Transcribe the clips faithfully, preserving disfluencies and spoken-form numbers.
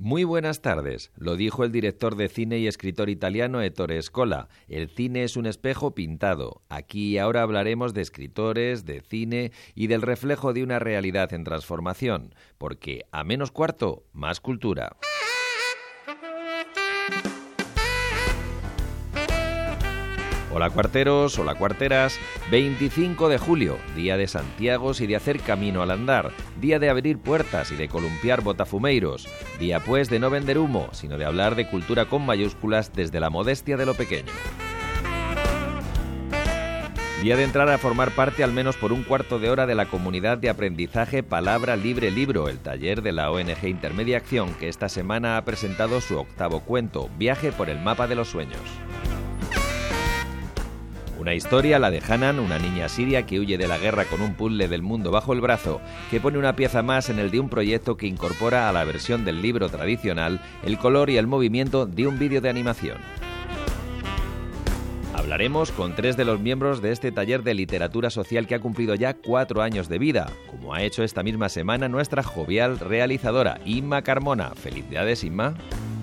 Muy buenas tardes. Lo dijo el director de cine y escritor italiano Ettore Scola. El cine es un espejo pintado. Aquí y ahora hablaremos de escritores, de cine y del reflejo de una realidad en transformación. Porque a menos cuarto, más cultura. Hola cuarteros, hola cuarteras, veinticinco de julio, día de Santiagos y de hacer camino al andar, día de abrir puertas y de columpiar botafumeiros, día pues de no vender humo, sino de hablar de cultura con mayúsculas desde la modestia de lo pequeño. Día de entrar a formar parte al menos por un cuarto de hora de la comunidad de aprendizaje Palabra Libre Libro, el taller de la O N G Intermedia Acción, que esta semana ha presentado su octavo cuento, Viaje por el mapa de los sueños. Una historia, la de Hanan, una niña siria que huye de la guerra con un puzzle del mundo bajo el brazo, que pone una pieza más en el de un proyecto que incorpora a la versión del libro tradicional el color y el movimiento de un vídeo de animación. Hablaremos con tres de los miembros de este taller de literatura social que ha cumplido ya cuatro años de vida, como ha hecho esta misma semana nuestra jovial realizadora, Inma Carmona. ¡Felicidades, Inma!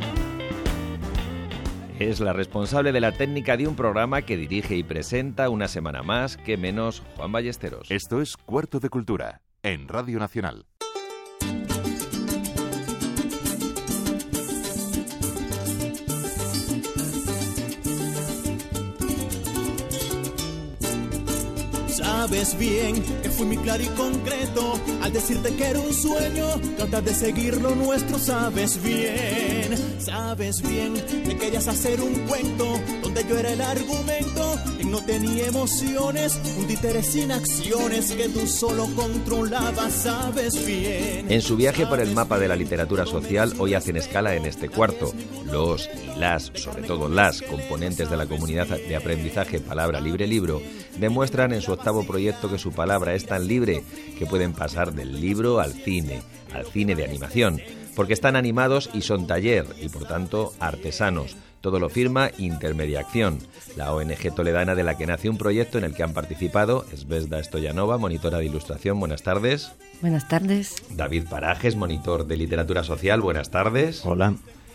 Es la responsable de la técnica de un programa que dirige y presenta una semana más que menos Juan Ballesteros. Esto es Cuarto de Cultura, en Radio Nacional. Sabes bien que fui muy claro y concreto al decirte que era un sueño, tratar de seguir lo nuestro. Sabes bien, sabes bien que querías hacer un cuento donde yo era el argumento y no tenía emociones, un títere sin acciones que tú solo controlabas. Sabes bien. En su viaje por el mapa de la literatura social, hoy hacen escala en este cuarto. Los y las, sobre todo las, componentes de la comunidad de aprendizaje Palabra Libre Libro, demuestran en su octavo proyecto que su palabra es tan libre que pueden pasar del libro al cine, al cine de animación, porque están animados y son taller y por tanto artesanos. Todo lo firma Intermedia Acción, la O N G toledana de la que nace un proyecto en el que han participado Esbesda Stoyanova, monitora de ilustración. Buenas tardes. Buenas tardes. David Parajes, monitor de literatura social. Buenas tardes. Hola.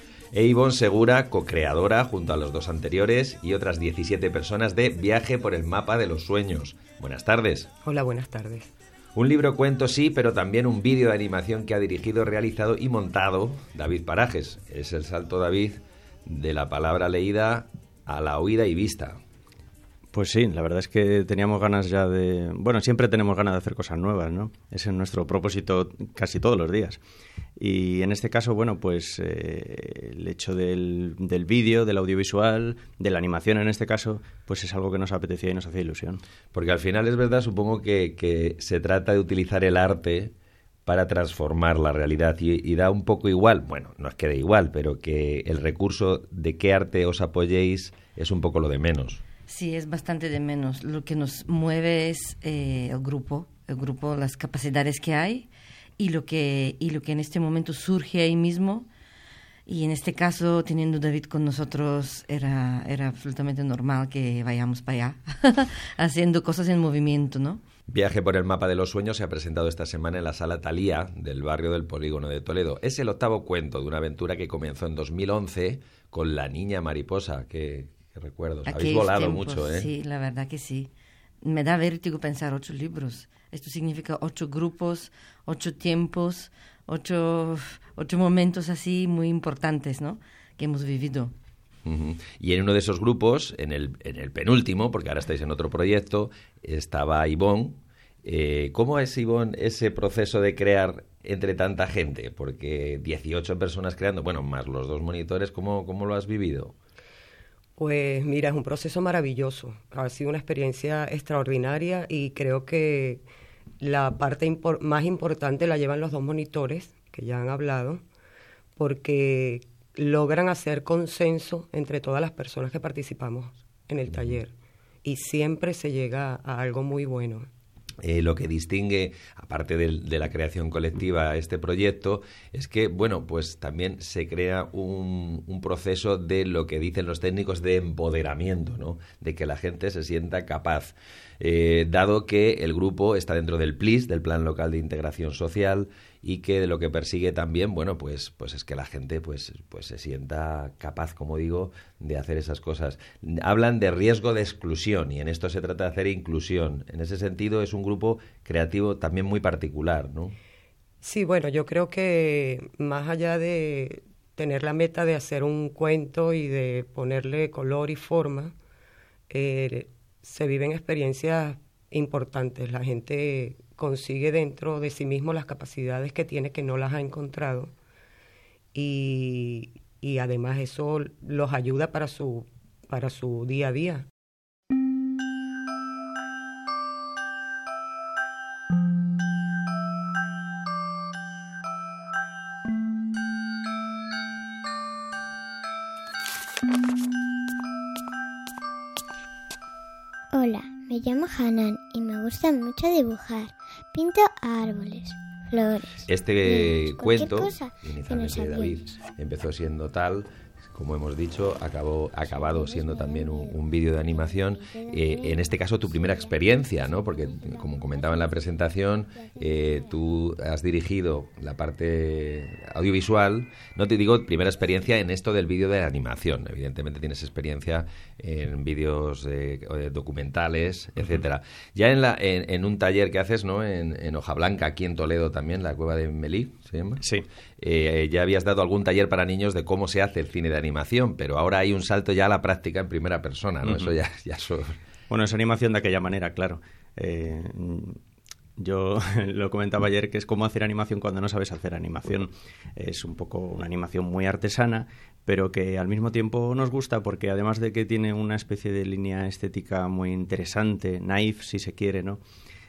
E Ivonne Segura, co-creadora, junto a los dos anteriores, y otras diecisiete personas de Viaje por el mapa de los sueños. Buenas tardes. Hola, buenas tardes. Un libro cuento sí, pero también un vídeo de animación que ha dirigido, realizado y montado David Parajes. Es el salto, David, de la palabra leída a la oída y vista. Pues sí, la verdad es que teníamos ganas ya de... Bueno, siempre tenemos ganas de hacer cosas nuevas, ¿no? Ese es nuestro propósito casi todos los días. Y en este caso, bueno, pues eh, el hecho del, del vídeo, del audiovisual, de la animación en este caso, pues es algo que nos apetecía y nos hacía ilusión. Porque al final es verdad, supongo que, que se trata de utilizar el arte para transformar la realidad y, y da un poco igual, bueno, no es que dé igual, pero que el recurso de qué arte os apoyéis es un poco lo de menos. Sí, es bastante de menos. Lo que nos mueve es eh, el grupo, el grupo, las capacidades que hay y lo que y lo que en este momento surge ahí mismo. Y en este caso, teniendo David con nosotros, era era absolutamente normal que vayamos para allá, haciendo cosas en movimiento, ¿no? Viaje por el mapa de los sueños se ha presentado esta semana en la Sala Thalía del barrio del Polígono de Toledo. Es el octavo cuento de una aventura que comenzó en dos mil once con La Niña Mariposa, que... Qué recuerdos. Habéis Aquellos volado tiempos, mucho, ¿eh? Sí, la verdad que sí. Me da vértigo pensar ocho libros. Esto significa ocho grupos, ocho tiempos, ocho, ocho momentos así muy importantes, ¿no? Que hemos vivido. Uh-huh. Y en uno de esos grupos, en el, en el penúltimo, porque ahora estáis en otro proyecto, estaba Ivonne. Eh, ¿Cómo es, Ivonne, ese proceso de crear entre tanta gente? Porque dieciocho personas creando, bueno, más los dos monitores, ¿cómo, cómo lo has vivido? Pues mira, es un proceso maravilloso. Ha sido una experiencia extraordinaria y creo que la parte impor- más importante la llevan los dos monitores, que ya han hablado, porque logran hacer consenso entre todas las personas que participamos en el taller y siempre se llega a algo muy bueno. Eh, lo que distingue, aparte de, de la creación colectiva, este proyecto, es que, bueno, pues también se crea un, un proceso de lo que dicen los técnicos de empoderamiento, ¿no? De que la gente se sienta capaz. Eh, dado que el grupo está dentro del P L I S, del Plan Local de Integración Social, y que de lo que persigue también, bueno, pues, pues es que la gente pues, pues se sienta capaz, como digo, de hacer esas cosas. Hablan de riesgo de exclusión y en esto se trata de hacer inclusión. En ese sentido es un grupo creativo también muy particular, ¿no? Sí, bueno, yo creo que más allá de tener la meta de hacer un cuento y de ponerle color y forma, eh, se viven experiencias importantes. La gente consigue dentro de sí mismo las capacidades que tiene que no las ha encontrado y, y además eso los ayuda para su, para su día a día. Hola, me llamo Hanan y me gusta mucho dibujar. Pinto árboles, flores. Este niños, cuento, cosa inicialmente de David, empezó siendo tal, como hemos dicho, acabó acabado siendo también un, un vídeo de animación. Eh, en este caso, tu primera experiencia, ¿no? Porque, como comentaba en la presentación, eh, tú has dirigido la parte audiovisual. No te digo primera experiencia en esto del vídeo de animación. Evidentemente tienes experiencia en vídeos eh, documentales, etcétera. Ya en, la, en, en un taller que haces, ¿no? En, en Hojablanca, aquí en Toledo también, la Cueva de Melí, ¿se llama? Sí. Eh, ya habías dado algún taller para niños de cómo se hace el cine de animación, pero ahora hay un salto ya a la práctica en primera persona, ¿no? Uh-huh. Eso ya... ya so... Bueno, es animación de aquella manera, claro. Eh, yo lo comentaba ayer que es como hacer animación cuando no sabes hacer animación. Es un poco una animación muy artesana, pero que al mismo tiempo nos gusta porque además de que tiene una especie de línea estética muy interesante, naif si se quiere, ¿no?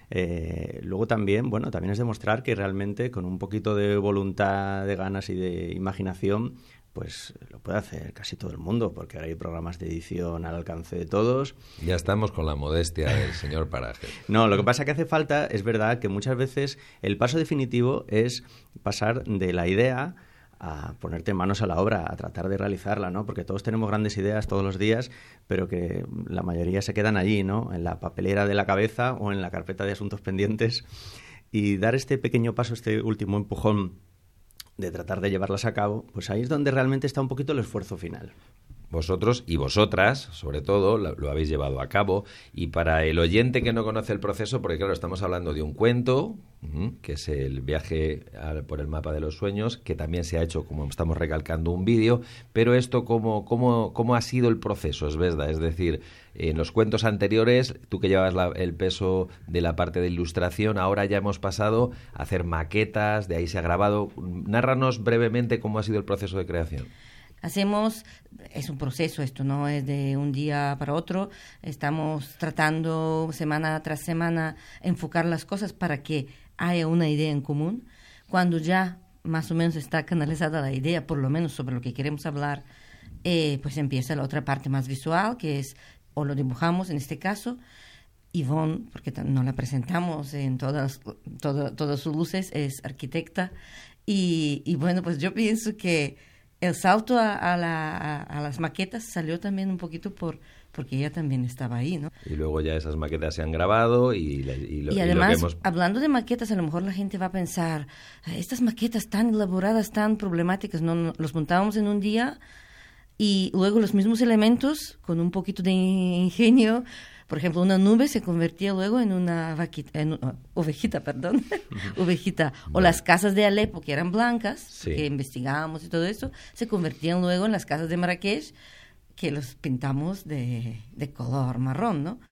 Eh, luego también, bueno, también es demostrar que realmente con un poquito de voluntad, de ganas y de imaginación, pues lo puede hacer casi todo el mundo, porque ahora hay programas de edición al alcance de todos. Ya estamos con la modestia del señor Paraje. No, lo que pasa que hace falta, es verdad, que muchas veces el paso definitivo es pasar de la idea a ponerte manos a la obra, a tratar de realizarla, ¿no? Porque todos tenemos grandes ideas todos los días, pero que la mayoría se quedan allí, ¿no? En la papelera de la cabeza o en la carpeta de asuntos pendientes. Y dar este pequeño paso, este último empujón de tratar de llevarlas a cabo, pues ahí es donde realmente está un poquito el esfuerzo final. Vosotros y vosotras, sobre todo, lo, lo habéis llevado a cabo. Y para el oyente que no conoce el proceso, porque claro, estamos hablando de un cuento, uh-huh, que es el viaje a, por el mapa de los sueños, que también se ha hecho, como estamos recalcando, un vídeo. Pero esto, ¿cómo, cómo, cómo ha sido el proceso? Es verdad, es decir, en los cuentos anteriores, tú que llevabas la, el peso de la parte de ilustración, ahora ya hemos pasado a hacer maquetas, de ahí se ha grabado. Nárranos brevemente cómo ha sido el proceso de creación. Hacemos, es un proceso esto, no es de un día para otro, estamos tratando semana tras semana enfocar las cosas para que haya una idea en común. Cuando ya más o menos está canalizada la idea, por lo menos sobre lo que queremos hablar, eh, pues empieza la otra parte más visual, que es, o lo dibujamos en este caso. Ivonne, porque no la presentamos en todas, todo, todas sus luces, es arquitecta, y, y bueno, pues yo pienso que el salto a, a, la, a, a las maquetas salió también un poquito por porque ella también estaba ahí, ¿no? Y luego ya esas maquetas se han grabado y, y, lo, y además, y lo que hemos... hablando de maquetas, a lo mejor la gente va a pensar, estas maquetas tan elaboradas, tan problemáticas, no, no los montábamos en un día y luego los mismos elementos, con un poquito de ingenio. Por ejemplo, una nube se convertía luego en una vaquita, en, uh, ovejita, perdón, uh-huh. ovejita. O bueno. Las casas de Alepo, que eran blancas, sí, que investigamos y todo eso, se convertían luego en las casas de Marrakech, que los pintamos de, de color marrón, ¿no?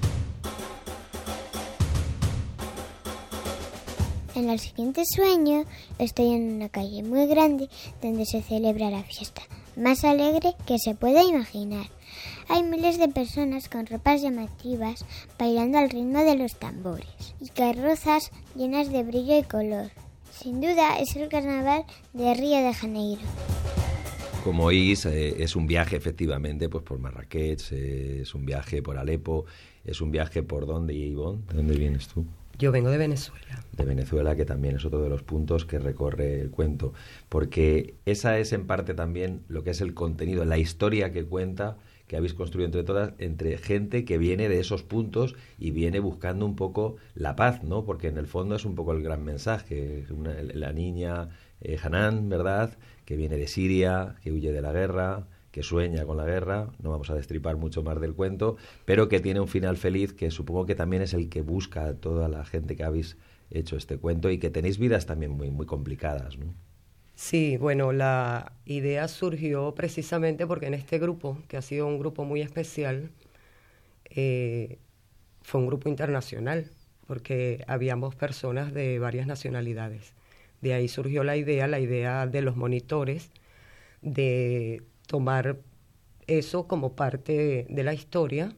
En el siguiente sueño estoy en una calle muy grande donde se celebra la fiesta más alegre que se pueda imaginar. Hay miles de personas con ropas llamativas bailando al ritmo de los tambores y carrozas llenas de brillo y color. Sin duda es el carnaval de Río de Janeiro. Como oís, eh, es un viaje efectivamente pues por Marrakech, eh, es un viaje por Alepo, es un viaje por ¿dónde, Ivonne? ¿De dónde vienes tú? Yo vengo de Venezuela. De Venezuela, que también es otro de los puntos que recorre el cuento, porque esa es en parte también lo que es el contenido, la historia que cuenta, que habéis construido entre todas, entre gente que viene de esos puntos y viene buscando un poco la paz, ¿no? Porque en el fondo es un poco el gran mensaje. Una, la niña eh, Hanan, ¿verdad?, que viene de Siria, que huye de la guerra, que sueña con la guerra, no vamos a destripar mucho más del cuento, pero que tiene un final feliz, que supongo que también es el que busca a toda la gente que habéis hecho este cuento y que tenéis vidas también muy, muy complicadas, ¿no? Sí, bueno, la idea surgió precisamente porque en este grupo, que ha sido un grupo muy especial, eh, fue un grupo internacional, porque habíamos personas de varias nacionalidades. De ahí surgió la idea, la idea de los monitores, de tomar eso como parte de la historia,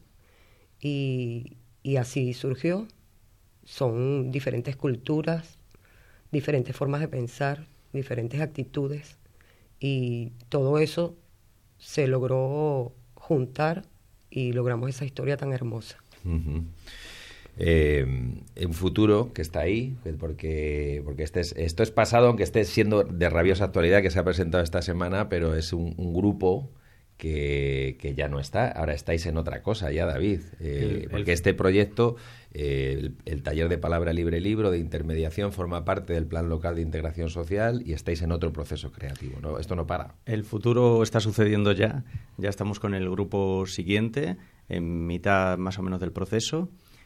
y, y así surgió. Son diferentes culturas, diferentes formas de pensar, diferentes actitudes, y todo eso se logró juntar y logramos esa historia tan hermosa. Uh-huh. Eh, un futuro que está ahí, porque porque este es, esto es pasado, aunque esté siendo de rabiosa actualidad, que se ha presentado esta semana, pero es un, un grupo que, que ya no está. Ahora estáis en otra cosa ya, David, eh, el, porque el... este proyecto, eh, el, el taller de palabra libre libro de intermediación, forma parte del plan local de integración social y estáis en otro proceso creativo, ¿no? Esto no para. El futuro está sucediendo ya, ya estamos con el grupo siguiente, en mitad más o menos del proceso.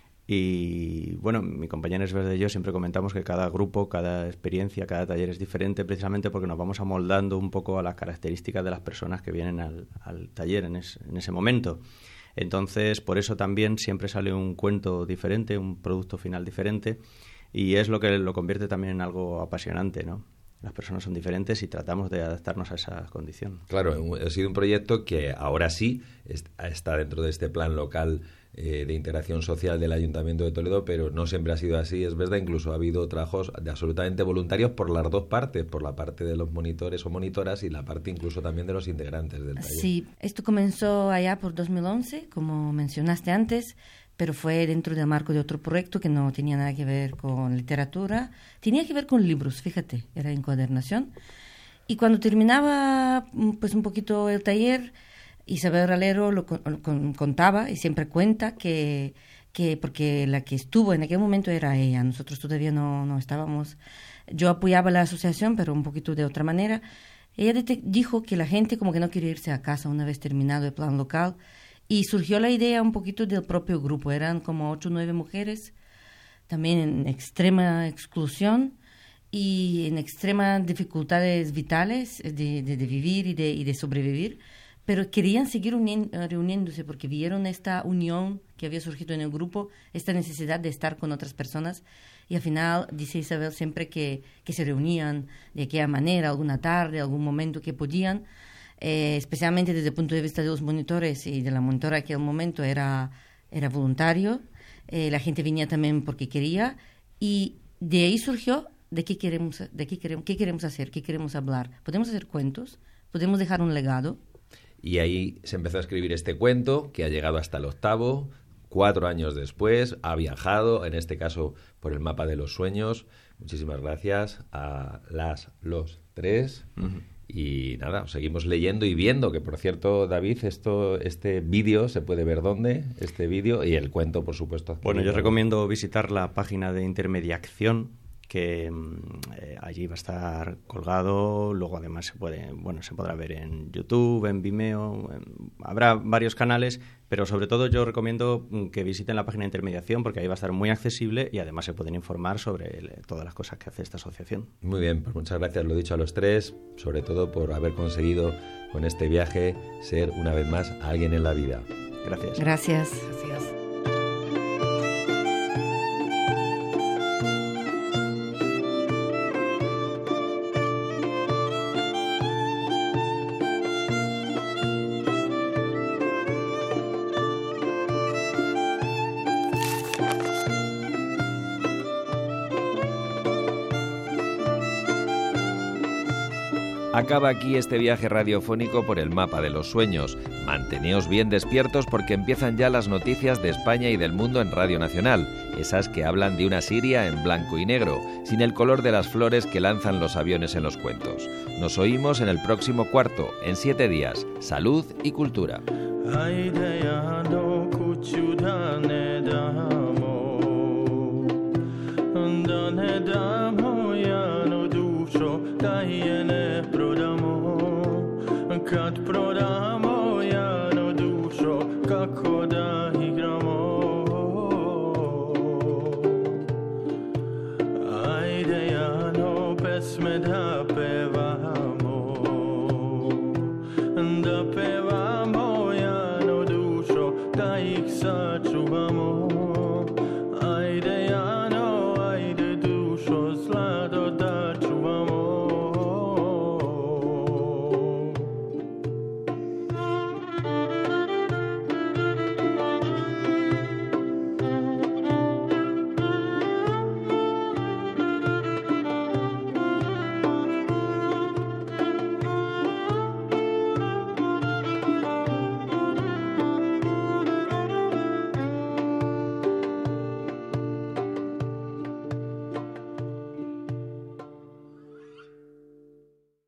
Y bueno, mi compañera Esverde y yo siempre comentamos que cada grupo, cada experiencia, cada taller es diferente, precisamente porque nos vamos amoldando un poco a las características de las personas que vienen al, al taller en, es, en ese momento. Entonces, por eso también siempre sale un cuento diferente, un producto final diferente, y es lo que lo convierte también en algo apasionante, ¿no? Las personas son diferentes y tratamos de adaptarnos a esa condición. Claro, ha sido un proyecto que ahora sí está dentro de este plan local eh, de integración social del Ayuntamiento de Toledo, pero no siempre ha sido así, es verdad. Incluso ha habido trabajos de absolutamente voluntarios por las dos partes, por la parte de los monitores o monitoras y la parte incluso también de los integrantes del taller. Sí, esto comenzó allá por dos mil once, como mencionaste antes, pero fue dentro del marco de otro proyecto que no tenía nada que ver con literatura, tenía que ver con libros, fíjate, era encuadernación. Y cuando terminaba pues un poquito el taller, Isabel Ralero lo, lo contaba y siempre cuenta que, que, porque la que estuvo en aquel momento era ella, nosotros todavía no, no estábamos, yo apoyaba la asociación, pero un poquito de otra manera. Ella de, dijo que la gente como que no quería irse a casa una vez terminado el plan local, y surgió la idea un poquito del propio grupo. Eran como ocho o nueve mujeres, también en extrema exclusión y en extremas dificultades vitales de, de, de vivir y de, y de sobrevivir, pero querían seguir unien, reuniéndose porque vieron esta unión que había surgido en el grupo, esta necesidad de estar con otras personas. Y al final, dice Isabel siempre que, que se reunían de aquella manera, alguna tarde, algún momento que podían. Eh, especialmente desde el punto de vista de los monitores y de la monitora, que al momento era, era voluntario, eh, la gente venía también porque quería, y de ahí surgió de qué queremos, de qué queremos, qué queremos hacer, qué queremos hablar. Podemos hacer cuentos, podemos dejar un legado. Y ahí se empezó a escribir este cuento, que ha llegado hasta el octavo, cuatro años después, ha viajado, en este caso por el mapa de los sueños. Muchísimas gracias a las, los tres. Uh-huh. Y nada, os seguimos leyendo y viendo, que por cierto, David, esto, este vídeo se puede ver dónde, este vídeo, y el cuento, por supuesto. Bueno, yo recomiendo visitar la página de Intermediación, que eh, allí va a estar colgado. Luego además se puede, bueno, se podrá ver en YouTube, en Vimeo, en, habrá varios canales, pero sobre todo yo recomiendo que visiten la página de Intermediación, porque ahí va a estar muy accesible y además se pueden informar sobre el, todas las cosas que hace esta asociación. Muy bien, pues muchas gracias, lo he dicho a los tres, sobre todo por haber conseguido con este viaje ser una vez más alguien en la vida. Gracias. Gracias. Gracias. Acaba aquí este viaje radiofónico por el mapa de los sueños. Manteneos bien despiertos porque empiezan ya las noticias de España y del mundo en Radio Nacional, esas que hablan de una Siria en blanco y negro, sin el color de las flores que lanzan los aviones en los cuentos. Nos oímos en el próximo cuarto, en siete días. Salud y cultura. Kat prodamo